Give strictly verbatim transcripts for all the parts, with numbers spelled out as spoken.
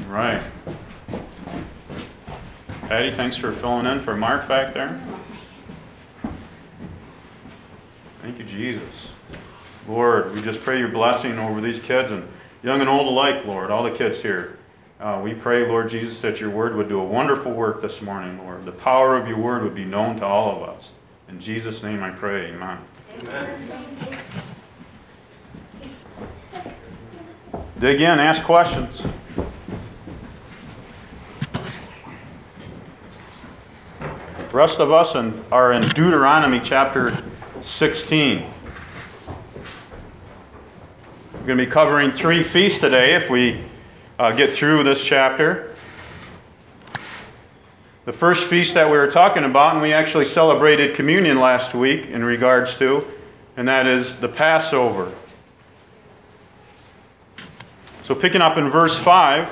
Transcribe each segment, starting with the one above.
Right. Patty, thanks for filling in for Mark back there. Thank you, Jesus. Lord, we just pray your blessing over these kids, and young and old alike, Lord, all the kids here. Uh, we pray, Lord Jesus, that your word would do a wonderful work this morning, Lord. The power of your word would be known to all of us. In Jesus' name I pray, amen. Amen. Dig in, ask questions. The rest of us are in Deuteronomy chapter sixteen. We're going to be covering three feasts today if we uh, get through this chapter. The first feast that we were talking about, and we actually celebrated communion last week in regards to, and that is the Passover. So picking up in verse five,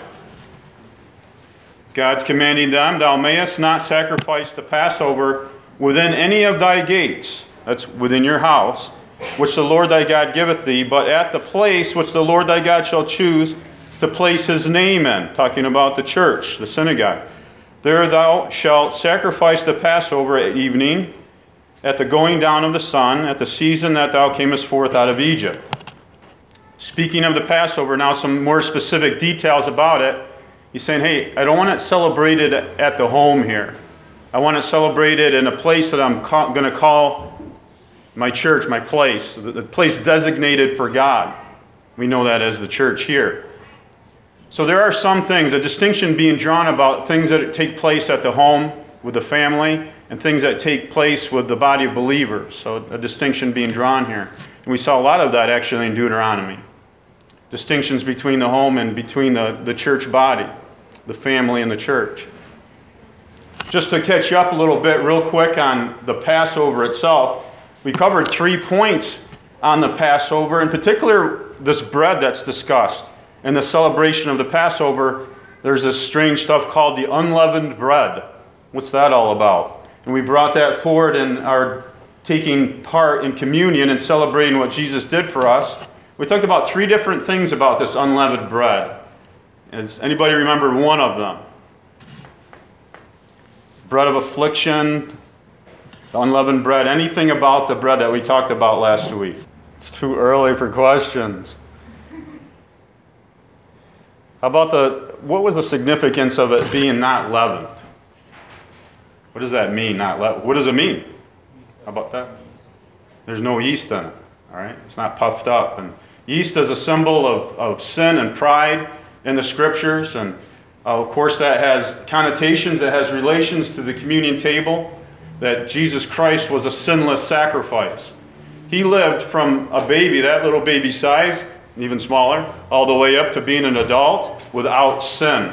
God's commanding them, thou mayest not sacrifice the Passover within any of thy gates, that's within your house, which the Lord thy God giveth thee, but at the place which the Lord thy God shall choose to place his name in, talking about the church, the synagogue. There thou shalt sacrifice the Passover at evening, at the going down of the sun, at the season that thou camest forth out of Egypt. Speaking of the Passover, now some more specific details about it. He's saying, hey, I don't want it celebrated at the home here. I want it celebrated in a place that I'm ca- going to call my church, my place, the place designated for God. We know that as the church here. So there are some things, a distinction being drawn about things that take place at the home with the family and things that take place with the body of believers. So a distinction being drawn here. And we saw a lot of that actually in Deuteronomy. Distinctions between the home and between the, the church body, the family and the church. Just to catch you up a little bit real quick on the Passover itself, we covered three points on the Passover, in particular this bread that's discussed. In the celebration of the Passover, there's this strange stuff called the unleavened bread. What's that all about? And we brought that forward in our taking part in communion and celebrating what Jesus did for us. We talked about three different things about this unleavened bread. Does anybody remember one of them? Bread of affliction, the unleavened bread, anything about the bread that we talked about last week? It's too early for questions. How about the, what was the significance of it being not leavened? What does that mean, not leavened? What does it mean? How about that? There's no yeast in it, all right? It's not puffed up. And yeast is a symbol of, of sin and pride in the scriptures. And uh, of course that has connotations, it has relations to the communion table, that Jesus Christ was a sinless sacrifice. He lived from a baby, that little baby size, even smaller, all the way up to being an adult without sin.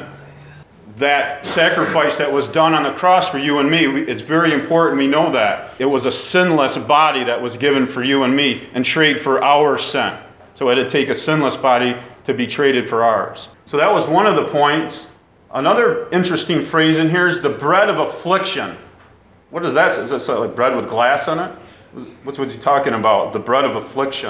That sacrifice that was done on the cross for you and me, it's very important we know that. It was a sinless body that was given for you and me and traded for our sin. So it had to take a sinless body to be traded for ours. So that was one of the points. Another interesting phrase in here is the bread of affliction. What is that? Is that like bread with glass on it? What's what he talking about? The bread of affliction.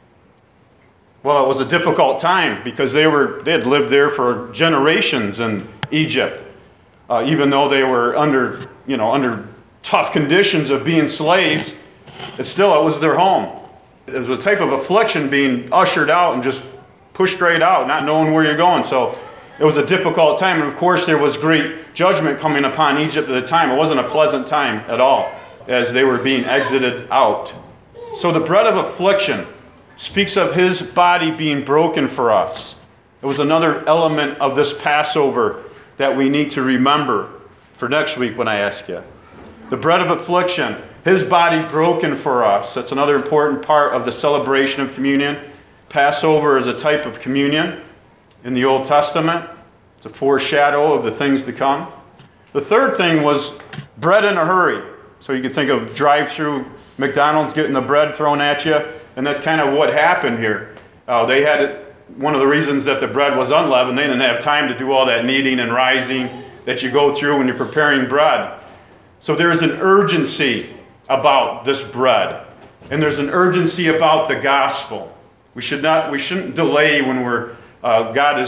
Well, it was a difficult time because they were they had lived there for generations in Egypt, uh, even though they were under you know under tough conditions of being slaves. It still it was their home. It was a type of affliction being ushered out and just pushed right out, not knowing where you're going. So it was a difficult time, and of course there was great judgment coming upon Egypt at the time. It wasn't a pleasant time at all as they were being exited out. So the bread of affliction speaks of his body being broken for us. It was another element of this Passover that we need to remember for next week when I ask you. The bread of affliction, his body broken for us. That's another important part of the celebration of communion. Passover is a type of communion in the Old Testament. It's a foreshadow of the things to come. The third thing was bread in a hurry. So you can think of drive-through McDonald's getting the bread thrown at you. And that's kind of what happened here. Uh, they had it, one of the reasons that the bread was unleavened, they didn't have time to do all that kneading and rising that you go through when you're preparing bread. So there's an urgency about this bread. And there's an urgency about the gospel. We should not, we shouldn't delay when we're, uh, God is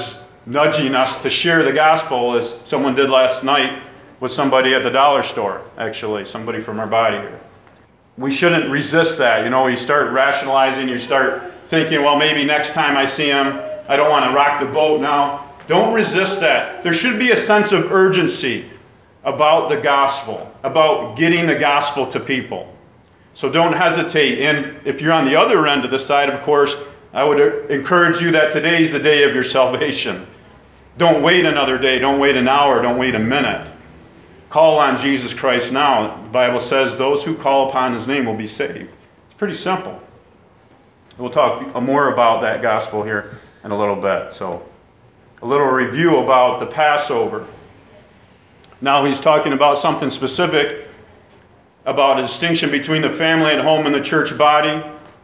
nudging us to share the gospel, as someone did last night with somebody at the dollar store, actually, somebody from our body here. We shouldn't resist that. You know, you start rationalizing, you start thinking, well, maybe next time I see him, I don't want to rock the boat now. Don't resist that. There should be a sense of urgency about the gospel, about getting the gospel to people. So don't hesitate. And if you're on the other end of the side, of course, I would encourage you that today's the day of your salvation. Don't wait another day. Don't wait an hour. Don't wait a minute. Call on Jesus Christ now. The Bible says those who call upon his name will be saved. It's pretty simple. We'll talk more about that gospel here in a little bit. So, a little review about the Passover. Now he's talking about something specific, about a distinction between the family at home and the church body.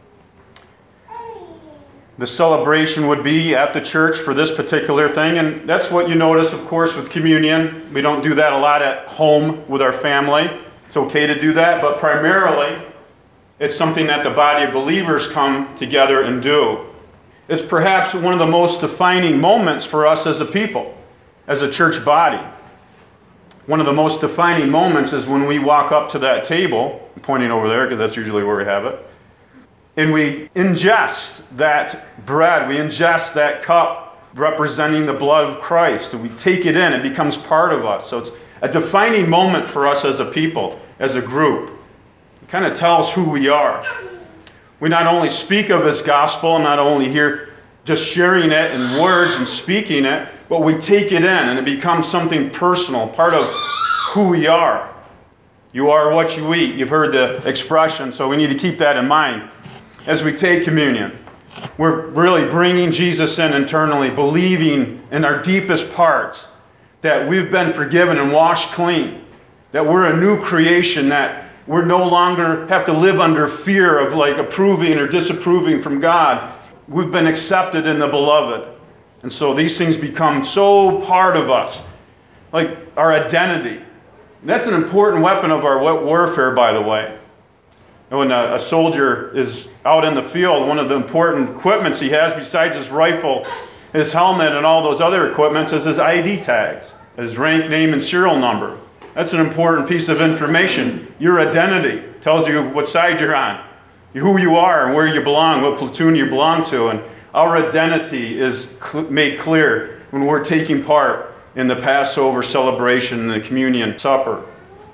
The celebration would be at the church for this particular thing, and that's what you notice, of course, with communion. We don't do that a lot at home with our family. It's okay to do that, but primarily it's something that the body of believers come together and do. It's perhaps one of the most defining moments for us as a people, as a church body. One of the most defining moments is when we walk up to that table, I'm pointing over there because that's usually where we have it, and we ingest that bread, we ingest that cup representing the blood of Christ, and we take it in, it becomes part of us. So it's a defining moment for us as a people, as a group. It kind of tells who we are. We not only speak of his gospel, not only here just sharing it in words and speaking it, but we take it in and it becomes something personal, part of who we are. You are what you eat. You've heard the expression, so we need to keep that in mind as we take communion. We're really bringing Jesus in internally, believing in our deepest parts that we've been forgiven and washed clean, that we're a new creation, that we're no longer have to live under fear of like approving or disapproving from God. We've been accepted in the beloved. And so these things become so part of us, like our identity. And that's an important weapon of our warfare, by the way. When a, a soldier is out in the field, one of the important equipments he has besides his rifle, his helmet, and all those other equipments is his I D tags, his rank, name, and serial number. That's an important piece of information. Your identity tells you what side you're on, who you are, and where you belong, what platoon you belong to. And our identity is cl- made clear when we're taking part in the Passover celebration and the communion supper.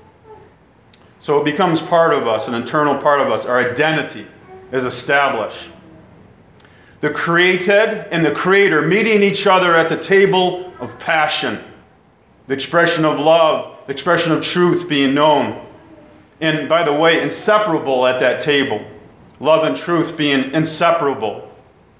So it becomes part of us, an internal part of us. Our identity is established. The created and the creator meeting each other at the table of passion. The expression of love, the expression of truth being known. And by the way, inseparable at that table. Love and truth being inseparable.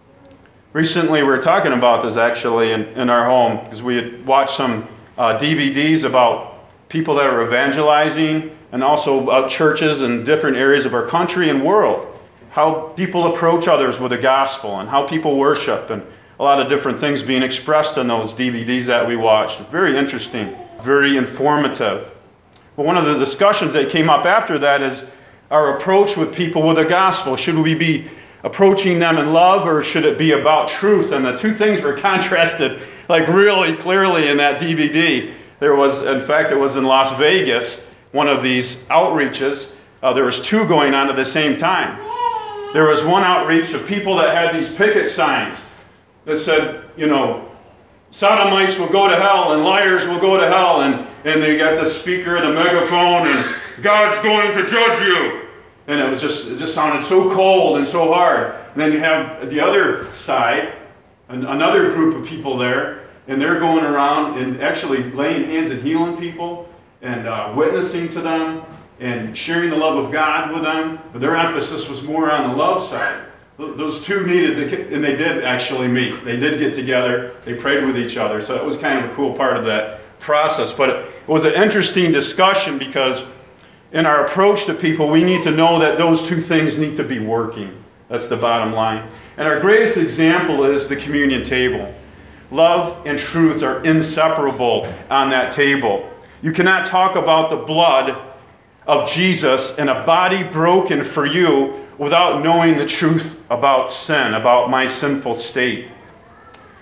Recently we were talking about this actually in, in our home because we had watched some uh, D V Ds about people that are evangelizing and also about churches in different areas of our country and world. How people approach others with the gospel and how people worship and a lot of different things being expressed in those D V Ds that we watched. Very interesting, very informative. But one of the discussions that came up after that is our approach with people with the gospel. Should we be approaching them in love or should it be about truth? And the two things were contrasted like really clearly in that D V D. There was, in fact, it was in Las Vegas, one of these outreaches. Uh, there was two going on at the same time. There was one outreach of people that had these picket signs that said, you know, sodomites will go to hell and liars will go to hell. And, and they got the speaker and the megaphone and God's going to judge you. And it was just, it just sounded so cold and so hard. And then you have the other side, an, another group of people there, and they're going around and actually laying hands and healing people and uh, witnessing to them and sharing the love of God with them. But their emphasis was more on the love side. Those two needed, to, and they did actually meet. They did get together. They prayed with each other. So that was kind of a cool part of that process. But it was an interesting discussion because in our approach to people, we need to know that those two things need to be working. That's the bottom line. And our greatest example is the communion table. Love and truth are inseparable on that table. You cannot talk about the blood of Jesus and a body broken for you without knowing the truth about sin, about my sinful state.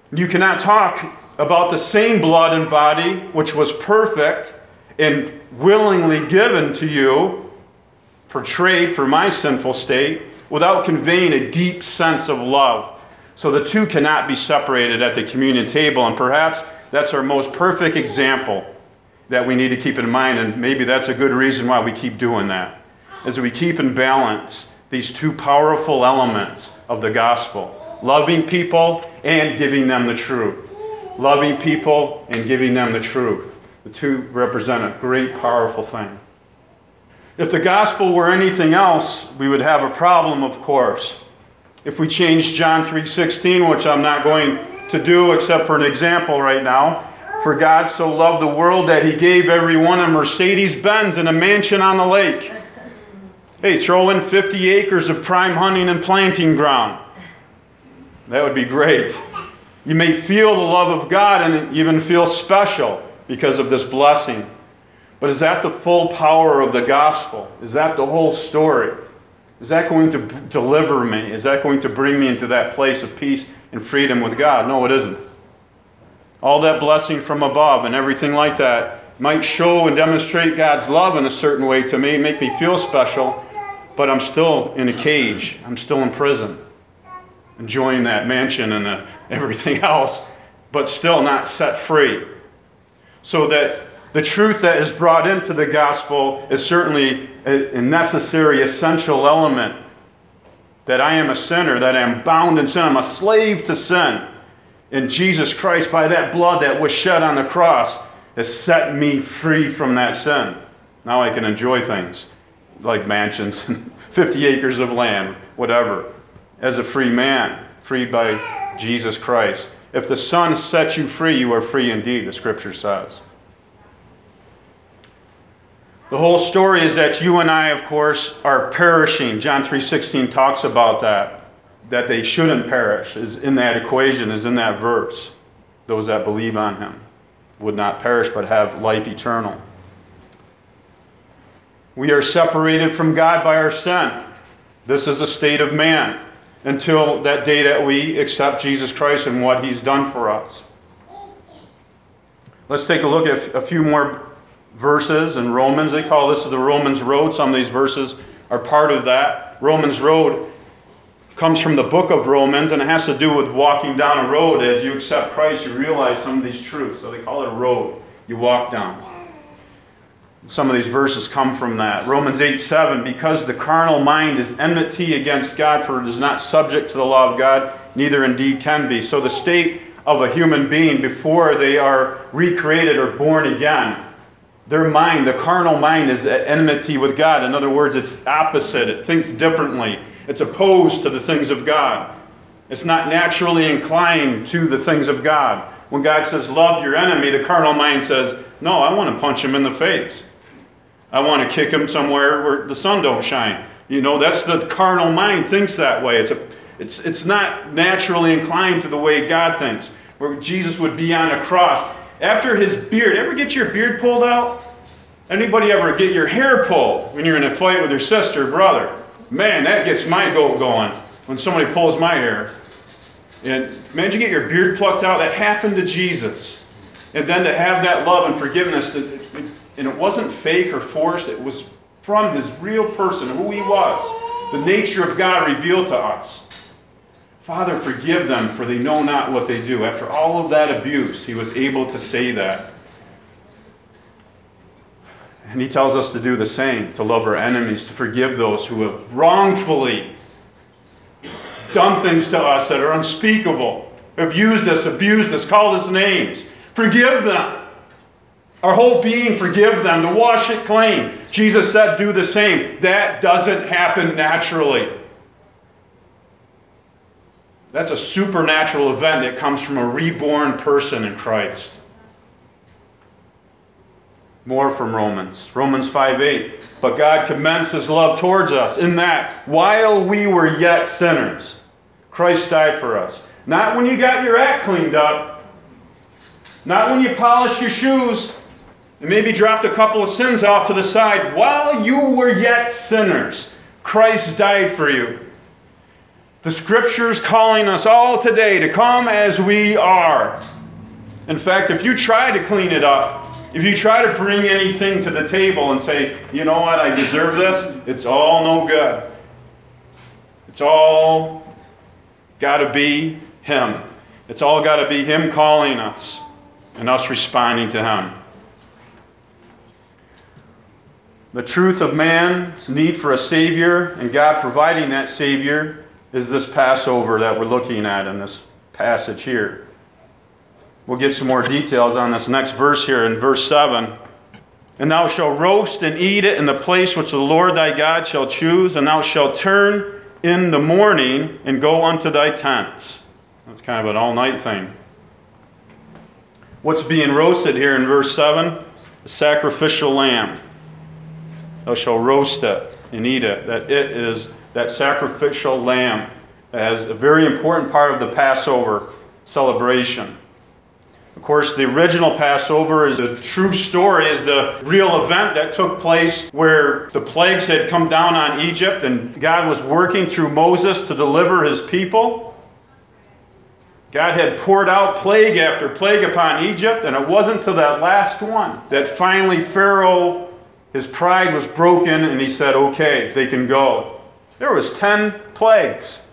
You cannot talk about the same blood and body, which was perfect and willingly given to you for trade for my sinful state, without conveying a deep sense of love. So the two cannot be separated at the communion table, and perhaps that's our most perfect example that we need to keep in mind, and maybe that's a good reason why we keep doing that, as we keep in balance these two powerful elements of the gospel: loving people and giving them the truth. Loving people and giving them the truth. The two represent a great, powerful thing. If the gospel were anything else, we would have a problem, of course. If we change John three sixteen, which I'm not going to do except for an example right now, for God so loved the world that he gave everyone a Mercedes-Benz and a mansion on the lake. Hey, throw in fifty acres of prime hunting and planting ground. That would be great. You may feel the love of God and even feel special because of this blessing. But is that the full power of the gospel? Is that the whole story? Is that going to deliver me? Is that going to bring me into that place of peace and freedom with God? No, it isn't. All that blessing from above and everything like that might show and demonstrate God's love in a certain way to me, make me feel special, but I'm still in a cage. I'm still in prison, enjoying that mansion and the, everything else, but still not set free. So that the truth that is brought into the gospel is certainly a, a necessary, essential element. That I am a sinner, that I am bound in sin, I'm a slave to sin. And Jesus Christ, by that blood that was shed on the cross, has set me free from that sin. Now I can enjoy things like mansions, fifty acres of land, whatever, as a free man, freed by Jesus Christ. If the Son sets you free, you are free indeed, the Scripture says. The whole story is that you and I, of course, are perishing. John three sixteen talks about that, that they shouldn't perish, is in that equation, is in that verse. Those that believe on him would not perish, but have life eternal. We are separated from God by our sin. This is a state of man until that day that we accept Jesus Christ and what he's done for us. Let's take a look at a few more verses in Romans. They call this the Romans Road. Some of these verses are part of that. Romans Road comes from the book of Romans, and it has to do with walking down a road. As you accept Christ, you realize some of these truths. So they call it a road you walk down. Some of these verses come from that. Romans eight seven, because the carnal mind is enmity against God, for it is not subject to the law of God, neither indeed can be. So the state of a human being before they are recreated or born again, their mind, the carnal mind, is at enmity with God. In other words, it's opposite. It thinks differently. It's opposed to the things of God. It's not naturally inclined to the things of God. When God says, love your enemy, the carnal mind says, no, I want to punch him in the face. I want to kick him somewhere where the sun don't shine. You know, that's the carnal mind thinks that way. It's a, it's, it's not naturally inclined to the way God thinks. Where Jesus would be on a cross. After his beard, ever get your beard pulled out? Anybody ever get your hair pulled when you're in a fight with your sister or brother? Man, that gets my goat going when somebody pulls my hair. And man, you get your beard plucked out. That happened to Jesus. And then to have that love and forgiveness, and it wasn't fake or forced, it was from his real person, who he was, the nature of God revealed to us. Father, forgive them, for they know not what they do. After all of that abuse, he was able to say that. And he tells us to do the same, to love our enemies, to forgive those who have wrongfully done things to us that are unspeakable, abused us, abused us, called us names. Forgive them. Our whole being, forgive them, to wash it clean. Jesus said, do the same. That doesn't happen naturally. That's a supernatural event that comes from a reborn person in Christ. More from Romans. Romans five eight. But God commends his love towards us in that while we were yet sinners, Christ died for us. Not when you got your act cleaned up. Not when you polished your shoes and maybe dropped a couple of sins off to the side. While you were yet sinners, Christ died for you. The Scripture's calling us all today to come as we are. In fact, if you try to clean it up, if you try to bring anything to the table and say, you know what, I deserve this, it's all no good. It's all got to be Him. It's all got to be Him calling us and us responding to Him. The truth of man's need for a Savior and God providing that Savior is this Passover that we're looking at in this passage here. We'll get some more details on this next verse here in verse seven. And thou shalt roast and eat it in the place which the Lord thy God shall choose, and thou shalt turn in the morning and go unto thy tents. That's kind of an all-night thing. What's being roasted here in verse seven? The sacrificial lamb. Thou shalt roast it and eat it. That it is that sacrificial lamb that is a very important part of the Passover celebration. Of course, the original Passover is the true story, is the real event that took place where the plagues had come down on Egypt and God was working through Moses to deliver His people. God had poured out plague after plague upon Egypt, and it wasn't till that last one that finally Pharaoh, his pride was broken, and he said, okay, they can go. There was ten plagues.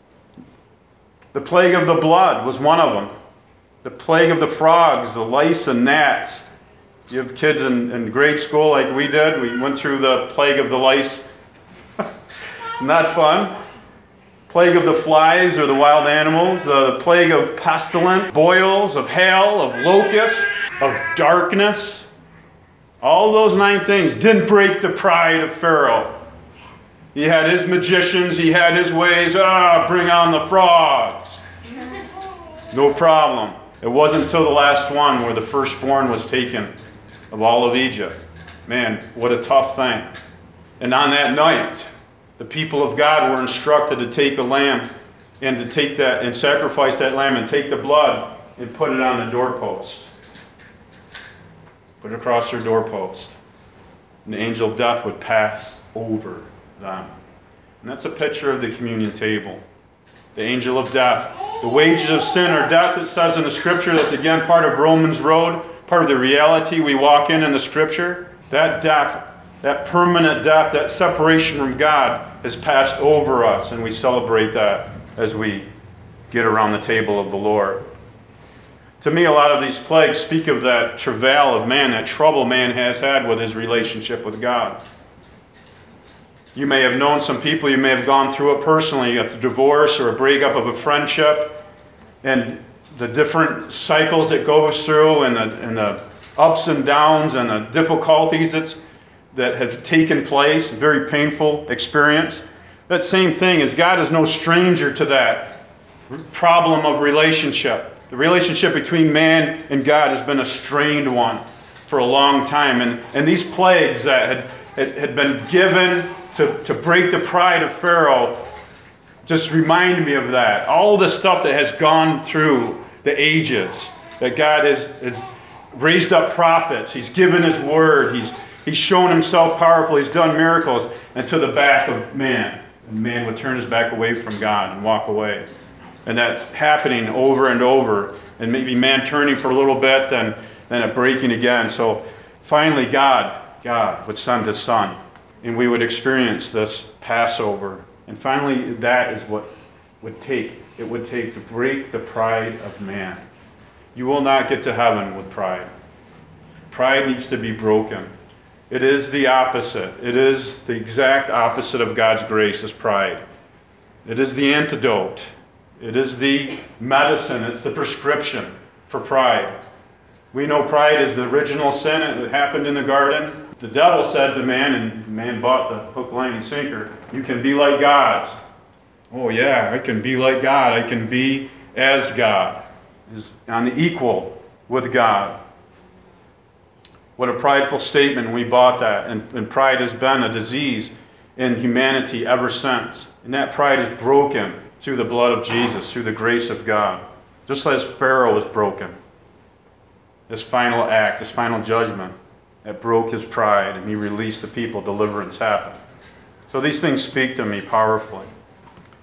The plague of the blood was one of them. The plague of the frogs, the lice and gnats. You have kids in, in grade school like we did. We went through the plague of the lice. Not fun. Plague of the flies or the wild animals. Uh, the plague of pestilence, boils, of hail, of locusts, of darkness. All those nine things didn't break the pride of Pharaoh. He had his magicians. He had his ways. Ah, bring on the frogs. No problem. It wasn't until the last one where the firstborn was taken of all of Egypt. Man, what a tough thing. And on that night, the people of God were instructed to take a lamb and to take that and sacrifice that lamb and take the blood and put it on the doorpost. Put it across their doorpost. And the angel of death would pass over them. And that's a picture of the communion table. The angel of death. The wages of sin are death, it says in the Scripture. That's again part of Romans Road, part of the reality we walk in in the Scripture. That death, that permanent death, that separation from God has passed over us, and we celebrate that as we get around the table of the Lord. To me, a lot of these plagues speak of that travail of man, that trouble man has had with his relationship with God. You may have known some people, you may have gone through it personally, a divorce or a breakup of a friendship, and the different cycles it goes through, and the, and the ups and downs and the difficulties that's, that have taken place, a very painful experience. That same thing is God is no stranger to that problem of relationship. The relationship between man and God has been a strained one for a long time. And, and these plagues that had, had, had been given to, to break the pride of Pharaoh just remind me of that. All the stuff that has gone through the ages, that God has, has raised up prophets. He's given His word. He's, he's shown Himself powerful. He's done miracles. And to the back of man. And man would turn his back away from God and walk away. And that's happening over and over. And maybe man turning for a little bit, then, then it breaking again. So finally God, God would send His Son. And we would experience this Passover. And finally, that is what would take. It would take to break the pride of man. You will not get to heaven with pride. Pride needs to be broken. It is the opposite. It is the exact opposite of God's grace is pride. It is the antidote. It is the medicine. It's the prescription for pride. We know pride is the original sin. It happened in the garden. The devil said to man, and man bought the hook, line, and sinker, you can be like gods. Oh yeah, I can be like God. I can be as God. Is on the equal with God. What a prideful statement. We bought that. And, and pride has been a disease in humanity ever since. And that pride is broken through the blood of Jesus, through the grace of God. Just as Pharaoh was broken. This final act, this final judgment that broke his pride, and he released the people, deliverance happened. So these things speak to me powerfully.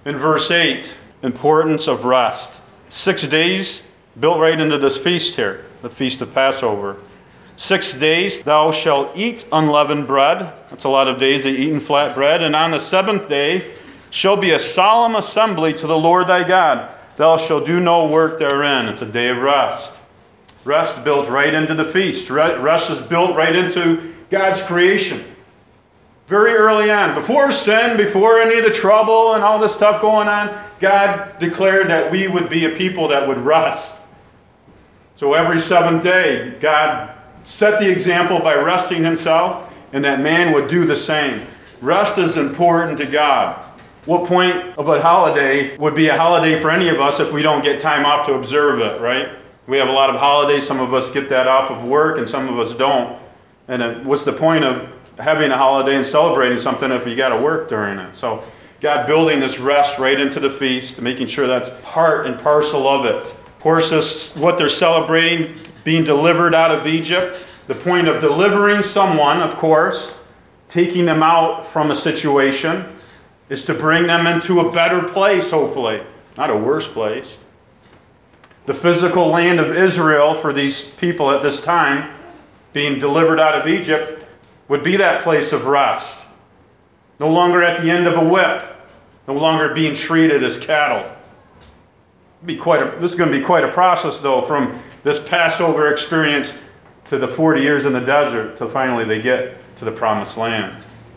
In verse eight, importance of rest. Six days built right into this feast here, the feast of Passover. Six days thou shalt eat unleavened bread. That's a lot of days they eat in flat bread. And on the seventh day shall be a solemn assembly to the Lord thy God. Thou shalt do no work therein. It's a day of rest. Rest built right into the feast. Rest is built right into God's creation. Very early on, before sin, before any of the trouble and all this stuff going on, God declared that we would be a people that would rest. So every seventh day, God set the example by resting himself, and that man would do the same. Rest is important to God. What point of a holiday would be a holiday for any of us if we don't get time off to observe it, right? We have a lot of holidays. Some of us get that off of work, and some of us don't. And what's the point of having a holiday and celebrating something if you got to work during it? So God building this rest right into the feast, making sure that's part and parcel of it. Of course, this what they're celebrating, being delivered out of Egypt. The point of delivering someone, of course, taking them out from a situation, is to bring them into a better place, hopefully, not a worse place. The physical land of Israel for these people at this time, being delivered out of Egypt, would be that place of rest. No longer at the end of a whip, no longer being treated as cattle. Be quite a, this is going to be quite a process, though, from this Passover experience to the forty years in the desert till finally they get to the promised land.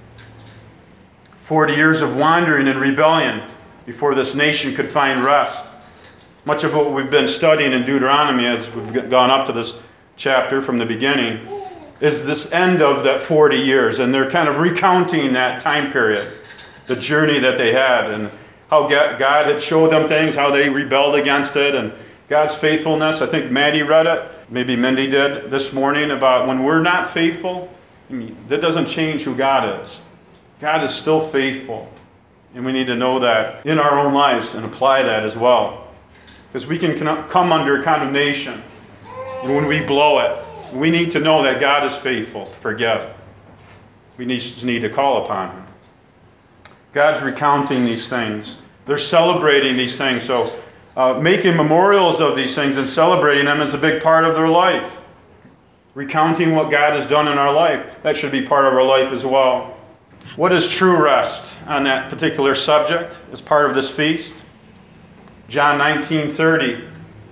forty years of wandering and rebellion before this nation could find rest. Much of what we've been studying in Deuteronomy as we've gone up to this chapter from the beginning is this end of that forty years, and they're kind of recounting that time period, the journey that they had, and how God had showed them things, how they rebelled against it, and God's faithfulness. I think Maddie read it, maybe Mindy did this morning, about when we're not faithful, I mean, that doesn't change who God is. God is still faithful, and we need to know that in our own lives and apply that as well. Because we can come under condemnation when we blow it. We need to know that God is faithful to forgive. We just need to call upon him. God's recounting these things. They're celebrating these things. So uh, making memorials of these things and celebrating them is a big part of their life. Recounting what God has done in our life, that should be part of our life as well. What is true rest on that particular subject as part of this feast? John nineteen thirty.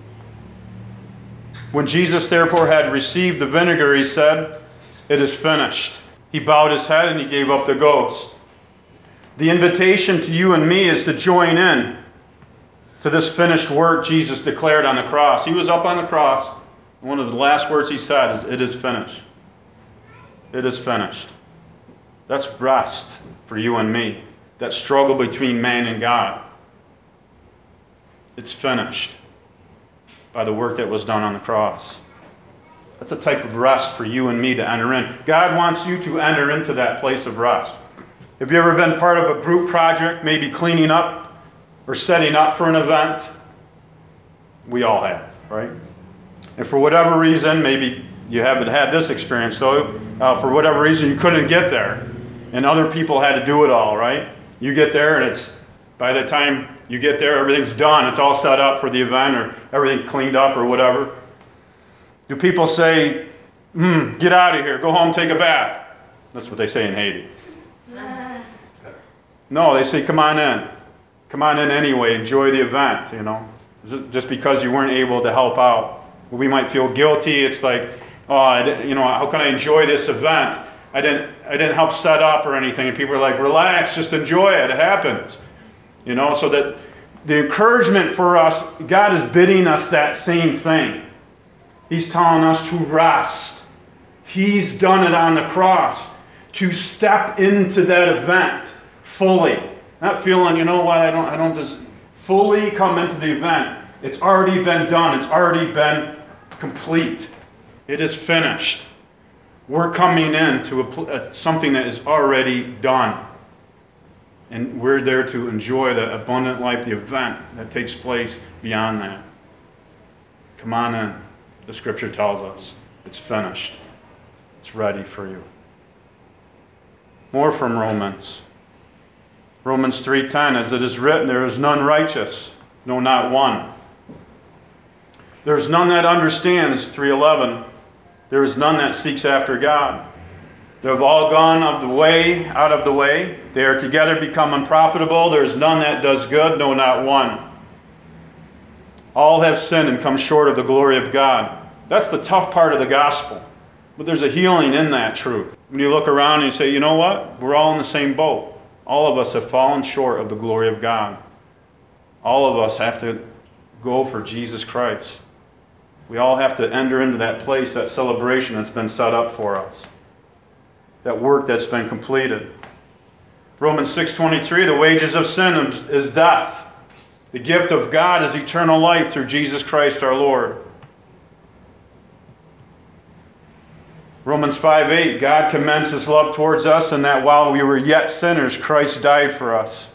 When Jesus therefore had received the vinegar, he said, "It is finished." He bowed his head and he gave up the ghost. The invitation to you and me is to join in to this finished work Jesus declared on the cross. He was up on the cross, and one of the last words he said is, "It is finished." It is finished. That's rest for you and me. That struggle between man and God. It's finished by the work that was done on the cross. That's a type of rest for you and me to enter in. God wants you to enter into that place of rest. Have you ever been part of a group project, maybe cleaning up or setting up for an event? We all have, right? And for whatever reason, maybe you haven't had this experience, though, uh, for whatever reason you couldn't get there, and other people had to do it all, right? You get there, and it's by the time you get there, everything's done. It's all set up for the event, or everything cleaned up, or whatever. Do people say, hmm, get out of here, go home, take a bath? That's what they say in Haiti. No, they say, come on in. Come on in anyway, enjoy the event, you know. Just because you weren't able to help out. We might feel guilty. It's like, oh, I didn't, you know, how can I enjoy this event? I didn't, I didn't help set up or anything. And people are like, relax, just enjoy it. It happens. You know, so that the encouragement for us, God is bidding us that same thing. He's telling us to rest. He's done it on the cross. To step into that event fully. Not feeling, you know what, I don't, I don't just fully come into the event. It's already been done. It's already been complete. It is finished. We're coming into a, a, something that is already done. And we're there to enjoy the abundant life, the event that takes place beyond that. Come on in. The scripture tells us it's finished. It's ready for you. More from Romans. Romans three ten, as it is written, there is none righteous, no, not one. There is none that understands, three eleven. There is none that seeks after God. They have all gone of the way, out of the way. They are together become unprofitable. There is none that does good, no, not one. All have sinned and come short of the glory of God. That's the tough part of the gospel. But there's a healing in that truth. When you look around and you say, you know what? We're all in the same boat. All of us have fallen short of the glory of God. All of us have to go for Jesus Christ. We all have to enter into that place, that celebration that's been set up for us. That work that's been completed. Romans six twenty-three, the wages of sin is death. The gift of God is eternal life through Jesus Christ our Lord. Romans five eight, God commends his love towards us in that while we were yet sinners, Christ died for us.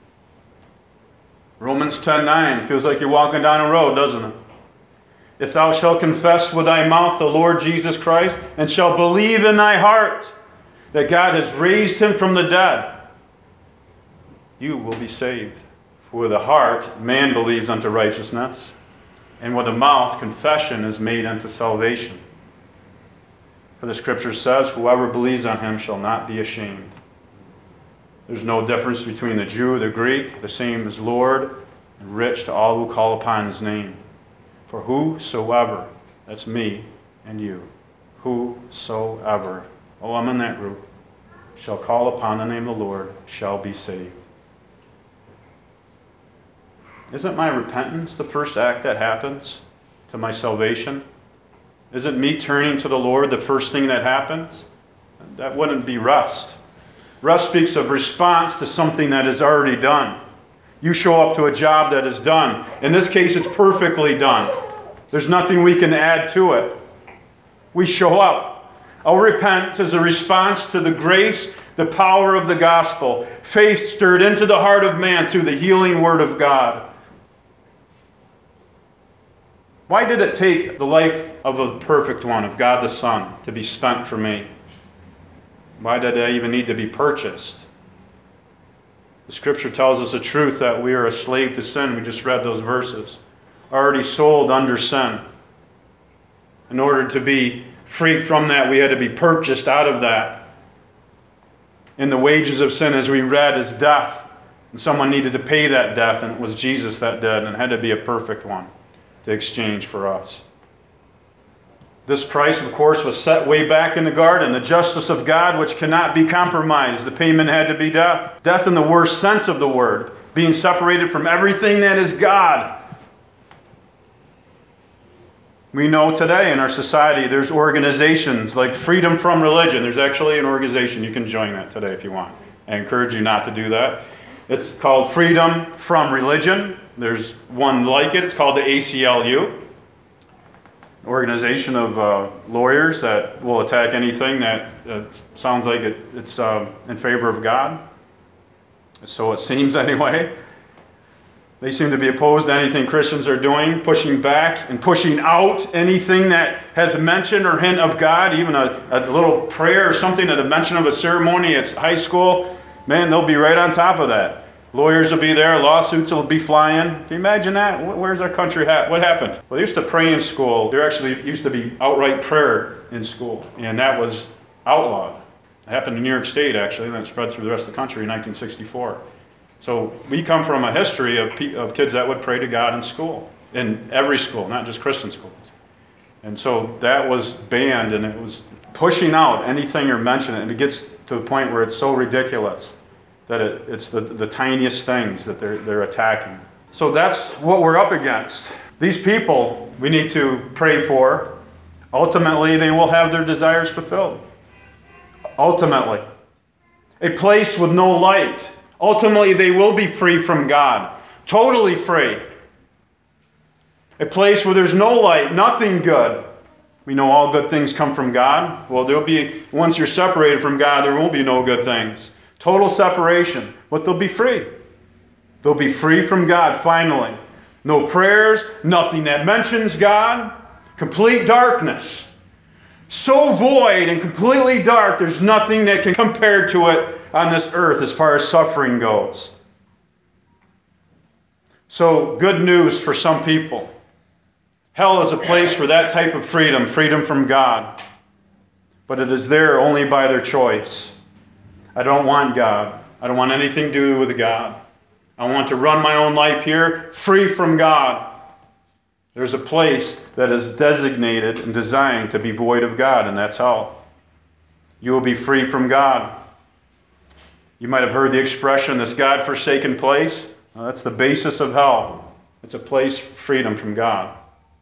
Romans ten nine, feels like you're walking down a road, doesn't it? If thou shalt confess with thy mouth the Lord Jesus Christ, and shalt believe in thy heart that God has raised him from the dead, you will be saved. For with the heart man believes unto righteousness, and with the mouth confession is made unto salvation. For the scripture says, whoever believes on him shall not be ashamed. There's no difference between the Jew or the Greek, the same as Lord, and rich to all who call upon his name. For whosoever, that's me and you, whosoever, oh, I'm in that group, shall call upon the name of the Lord shall be saved. Isn't my repentance the first act that happens to my salvation? Isn't me turning to the Lord the first thing that happens? That wouldn't be rest. Rest speaks of response to something that is already done. You show up to a job that is done. In this case, it's perfectly done. There's nothing we can add to it. We show up. Our repentance is a response to the grace, the power of the gospel. Faith stirred into the heart of man through the healing word of God. Why did it take the life of a perfect one, of God the Son, to be spent for me? Why did I even need to be purchased? The scripture tells us the truth that we are a slave to sin. We just read those verses. Already sold under sin. In order to be freed from that, we had to be purchased out of that. And the wages of sin, as we read, is death. And someone needed to pay that death, and it was Jesus that did, and it had to be a perfect one to exchange for us. This price, of course, was set way back in the garden. The justice of God, which cannot be compromised. The payment had to be death. Death in the worst sense of the word. Being separated from everything that is God. We know today in our society there's organizations like Freedom from Religion. There's actually an organization. You can join that today if you want. I encourage you not to do that. It's called Freedom from Religion. There's one like it. It's called the A C L U. An organization of uh, lawyers that will attack anything that uh, sounds like it, it's uh, in favor of God. So it seems anyway. They seem to be opposed to anything Christians are doing, pushing back and pushing out anything that has a mention or hint of God, even a, a little prayer or something at a mention of a ceremony at high school. Man, they'll be right on top of that. Lawyers will be there, lawsuits will be flying. Can you imagine that? Where's our country at? What happened? Well, they used to pray in school. There actually used to be outright prayer in school, and that was outlawed. It happened in New York State, actually, and then it spread through the rest of the country in nineteen sixty-four. So we come from a history of, pe- of kids that would pray to God in school, in every school, not just Christian schools. And so that was banned, and it was pushing out anything or mention it, and it gets to the point where it's so ridiculous that it, it's the, the tiniest things that they're, they're attacking. So that's what we're up against. These people we need to pray for. Ultimately, they will have their desires fulfilled. Ultimately. A place with no light. Ultimately, they will be free from God. Totally free. A place where there's no light, nothing good. We know all good things come from God. Well, there'll be, once you're separated from God, there will be no good things. Total separation. But they'll be free. They'll be free from God, finally. No prayers, nothing that mentions God. Complete darkness. So void and completely dark, there's nothing that can compare to it on this earth as far as suffering goes. So, good news for some people. Hell is a place for that type of freedom, freedom from God. But it is there only by their choice. I don't want God. I don't want anything to do with God. I want to run my own life here, free from God. There's a place that is designated and designed to be void of God, and that's hell. You will be free from God. You might have heard the expression, this God-forsaken place. Well, that's the basis of hell. It's a place for freedom from God.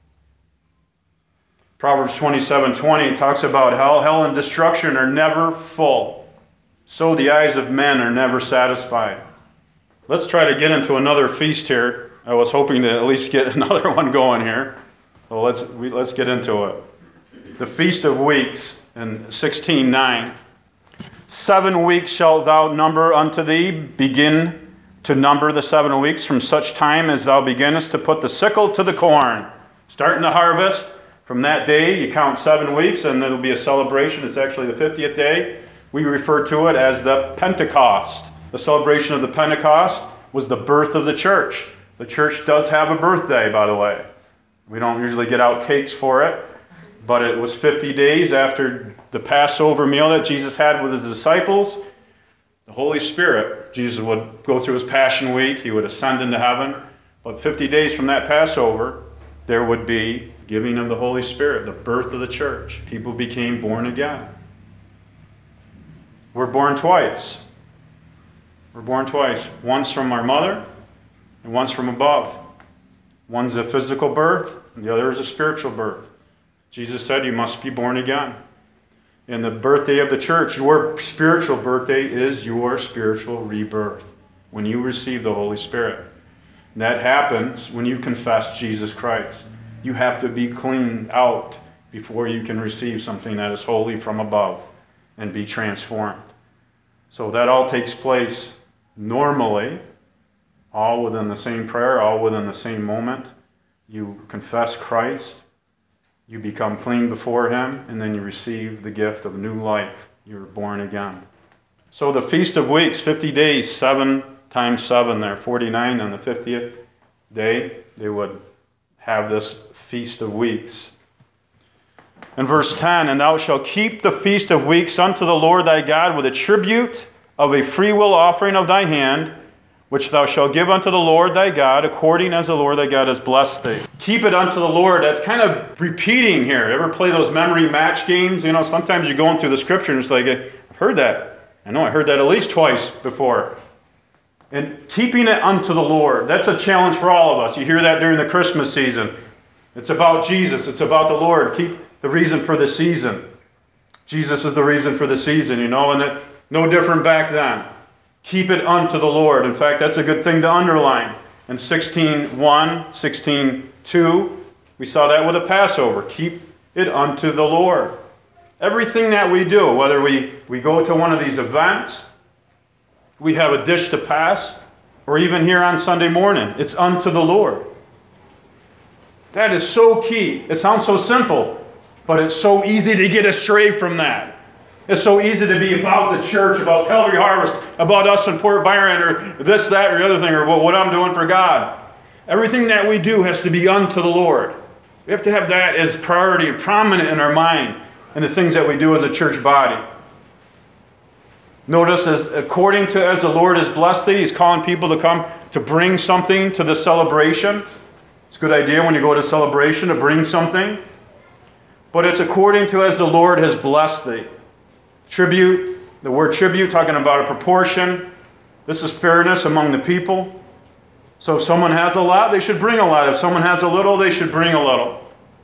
Proverbs twenty-seven twenty talks about hell. Hell and destruction are never full. So the eyes of men are never satisfied. Let's try to get into another feast here. I was hoping to at least get another one going here. So let's, we, let's get into it. The Feast of Weeks in sixteen nine. Seven weeks shalt thou number unto thee. Begin to number the seven weeks from such time as thou beginnest to put the sickle to the corn. Starting the harvest. From that day, you count seven weeks, and there will be a celebration. It's actually the fiftieth day. We refer to it as the Pentecost. The celebration of the Pentecost was the birth of the church. The church does have a birthday, by the way. We don't usually get out cakes for it, but it was fifty days after the Passover meal that Jesus had with his disciples. The Holy Spirit, Jesus would go through his Passion Week. He would ascend into heaven. But fifty days from that Passover, there would be giving of the Holy Spirit, the birth of the church. People became born again. We're born twice. We're born twice. Once from our mother and once from above. One's a physical birth and the other is a spiritual birth. Jesus said you must be born again. And the birthday of the church, your spiritual birthday is your spiritual rebirth when you receive the Holy Spirit. And that happens when you confess Jesus Christ. You have to be cleaned out before you can receive something that is holy from above and be transformed. So that all takes place normally, all within the same prayer, all within the same moment. You confess Christ, you become clean before him, and then you receive the gift of new life. You're born again. So the Feast of Weeks, fifty days, seven times seven there, forty-nine on the fiftieth day, they would have this Feast of Weeks. In verse ten, and thou shalt keep the Feast of Weeks unto the Lord thy God with a tribute of a freewill offering of thy hand, which thou shalt give unto the Lord thy God, according as the Lord thy God has blessed thee. Keep it unto the Lord. That's kind of repeating here. Ever play those memory match games? You know, sometimes you're going through the scripture and it's like, I've heard that. I know I heard that at least twice before. And keeping it unto the Lord. That's a challenge for all of us. You hear that during the Christmas season. It's about Jesus. It's about the Lord. Keep the reason for the season. Jesus is the reason for the season, you know, and it, no different back then. Keep it unto the Lord. In fact, that's a good thing to underline. In sixteen one, sixteen two, we saw that with the Passover. Keep it unto the Lord. Everything that we do, whether we, we go to one of these events, we have a dish to pass, or even here on Sunday morning, it's unto the Lord. That is so key. It sounds so simple, but it's so easy to get astray from that. It's so easy to be about the church, about Calvary Harvest, about us in Port Byron, or this, that, or the other thing, or what I'm doing for God. Everything that we do has to be unto the Lord. We have to have that as priority and prominent in our mind in the things that we do as a church body. Notice, as according to as the Lord has blessed thee, he's calling people to come to bring something to the celebration. It's a good idea when you go to celebration to bring something. But it's according to as the Lord has blessed thee. Tribute, the word tribute, talking about a proportion. This is fairness among the people. So if someone has a lot, they should bring a lot. If someone has a little, they should bring a little.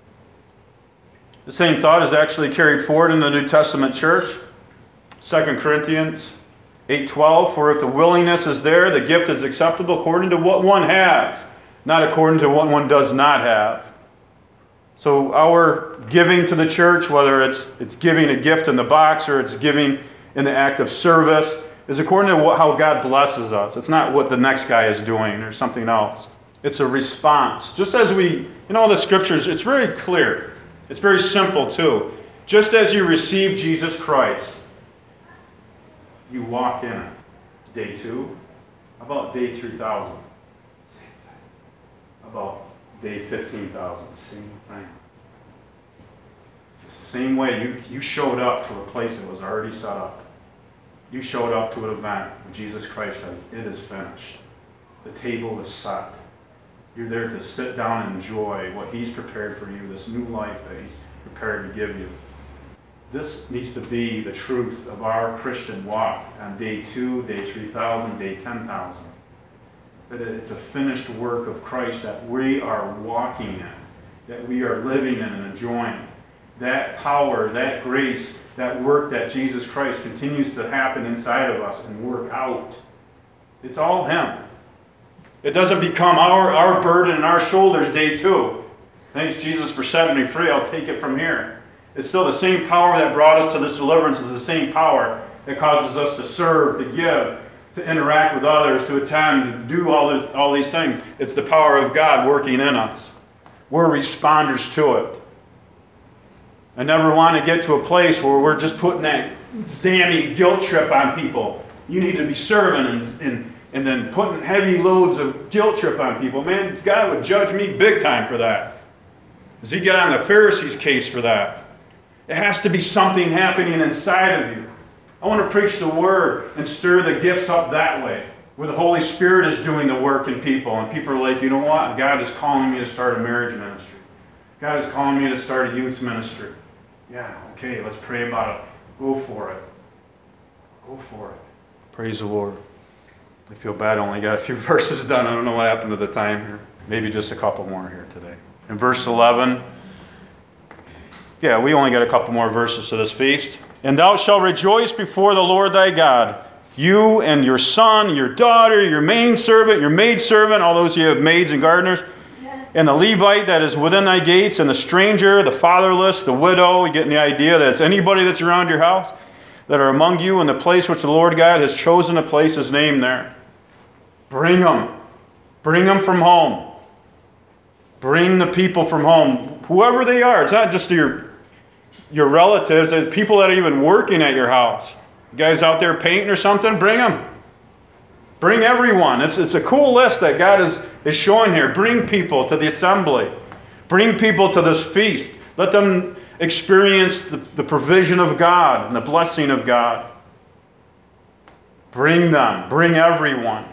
The same thought is actually carried forward in the New Testament church. Second Corinthians eight twelve, for if the willingness is there, the gift is acceptable according to what one has, not according to what one does not have. So our giving to the church, whether it's it's giving a gift in the box or it's giving in the act of service, is according to what, how God blesses us. It's not what the next guy is doing or something else. It's a response. Just as we, you know, the scriptures, it's very clear. It's very simple too. Just as you receive Jesus Christ, You walk in it. Day two, about day three thousand. Same thing. About day fifteen thousand. Same thing. It's the same way you, you showed up to a place that was already set up. You showed up to an event when Jesus Christ says, it is finished. The table is set. You're there to sit down and enjoy what He's prepared for you, this new life that He's prepared to give you. This needs to be the truth of our Christian walk on day two, day three thousand, day ten thousand. That it's a finished work of Christ that we are walking in, that we are living in and enjoying. That power, that grace, that work that Jesus Christ continues to happen inside of us and work out. It's all Him. It doesn't become our, our burden and our shoulders day two. Thanks, Jesus, for setting me free. I'll take it from here. It's still the same power that brought us to this deliverance is the same power that causes us to serve, to give, to interact with others, to attend, to do all, this, all these things. It's the power of God working in us. We're responders to it. I never want to get to a place where we're just putting that zany guilt trip on people. You need to be serving and, and, and then putting heavy loads of guilt trip on people. Man, God would judge me big time for that. Does He get on the Pharisees' case for that? It has to be something happening inside of you. I want to preach the Word and stir the gifts up that way, where the Holy Spirit is doing the work in people. And people are like, you know what? God is calling me to start a marriage ministry. God is calling me to start a youth ministry. Yeah, okay, let's pray about it. Go for it. Go for it. Praise the Lord. I feel bad I only got a few verses done. I don't know what happened to the time here. Maybe just a couple more here today. In verse eleven, yeah, we only got a couple more verses to this feast. And thou shalt rejoice before the Lord thy God, you and your son, your daughter, your maidservant, your maidservant, all those you have maids and gardeners, and the Levite that is within thy gates, and the stranger, the fatherless, the widow. You getting the idea that it's anybody that's around your house that are among you in the place which the Lord God has chosen to place His name there. Bring them. Bring them from home. Bring the people from home, whoever they are. It's not just your, your relatives, it's people that are even working at your house. You guys out there painting or something, bring them. Bring everyone. It's, it's a cool list that God is, is showing here. Bring people to the assembly. Bring people to this feast. Let them experience the, the provision of God and the blessing of God. Bring them. Bring everyone.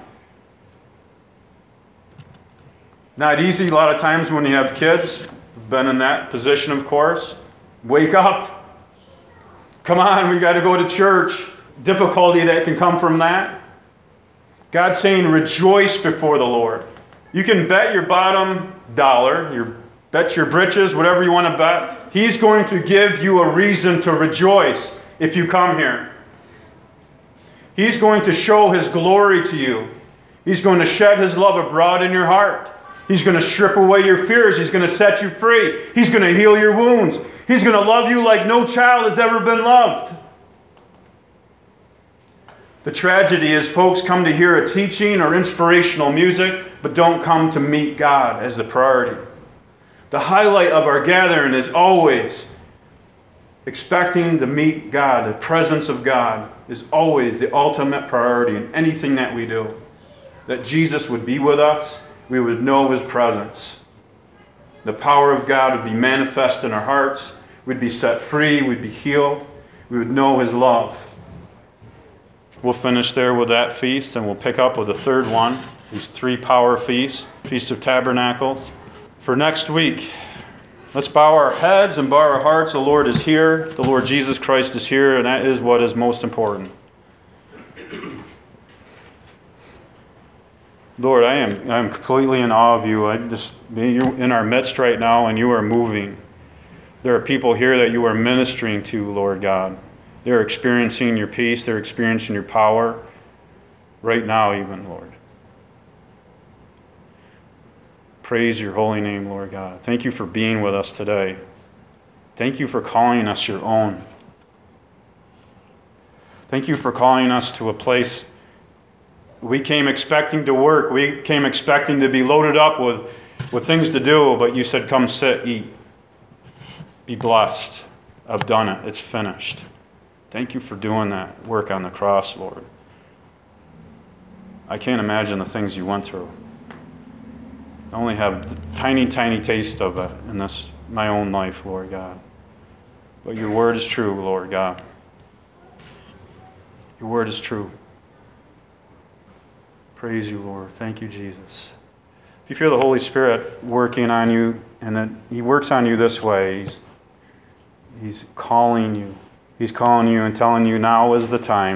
Not easy a lot of times when you have kids. Been in that position, of course. Wake up. Come on, we got to go to church. Difficulty that can come from that. God's saying, rejoice before the Lord. You can bet your bottom dollar, your bet your britches, whatever you want to bet. He's going to give you a reason to rejoice if you come here. He's going to show His glory to you. He's going to shed His love abroad in your heart. He's going to strip away your fears. He's going to set you free. He's going to heal your wounds. He's going to love you like no child has ever been loved. The tragedy is folks come to hear a teaching or inspirational music, but don't come to meet God as the priority. The highlight of our gathering is always expecting to meet God. The presence of God is always the ultimate priority in anything that we do. That Jesus would be with us, we would know His presence. The power of God would be manifest in our hearts, we'd be set free, we'd be healed, we would know His love. We'll finish there with that feast, and we'll pick up with the third one, these three power feasts, Feast of Tabernacles. For next week, let's bow our heads and bow our hearts. The Lord is here. The Lord Jesus Christ is here, and that is what is most important. Lord, I am I am completely in awe of you. I just you're in our midst right now, and you are moving. There are people here that you are ministering to, Lord God. They're experiencing your peace. They're experiencing your power right now even, Lord. Praise your holy name, Lord God. Thank you for being with us today. Thank you for calling us your own. Thank you for calling us to a place we came expecting to work. We came expecting to be loaded up with, with things to do, but you said, come sit, eat. Be blessed. I've done it. It's finished. Thank you for doing that work on the cross, Lord. I can't imagine the things you went through. I only have a tiny, tiny taste of it in this, my own life, Lord God. But your word is true, Lord God. Your word is true. Praise you, Lord. Thank you, Jesus. If you feel the Holy Spirit working on you, and that he works on you this way, he's, he's calling you. He's calling you and telling you now is the time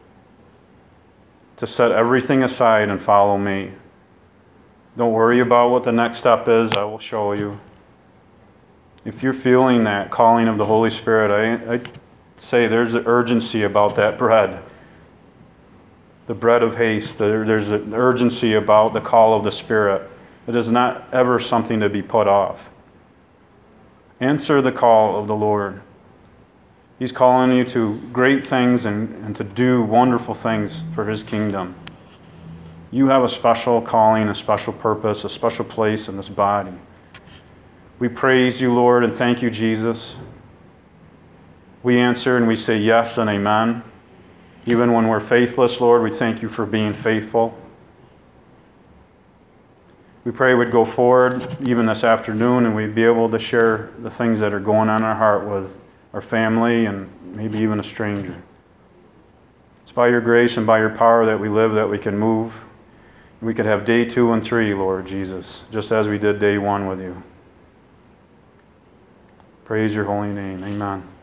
to set everything aside and follow me. Don't worry about what the next step is. I will show you. If you're feeling that calling of the Holy Spirit, I, I say there's an urgency about that bread. The bread of haste. There, there's an urgency about the call of the Spirit. It is not ever something to be put off. Answer the call of the Lord. He's calling you to great things and, and to do wonderful things for his kingdom. You have a special calling, a special purpose, a special place in this body. We praise you, Lord, and thank you, Jesus. We answer and we say yes and amen. Even when we're faithless, Lord, we thank you for being faithful. We pray we'd go forward even this afternoon and we'd be able to share the things that are going on in our heart with our family and maybe even a stranger. It's by your grace and by your power that we live, that we can move. We could have day two and three, Lord Jesus, just as we did day one with you. Praise your holy name. Amen.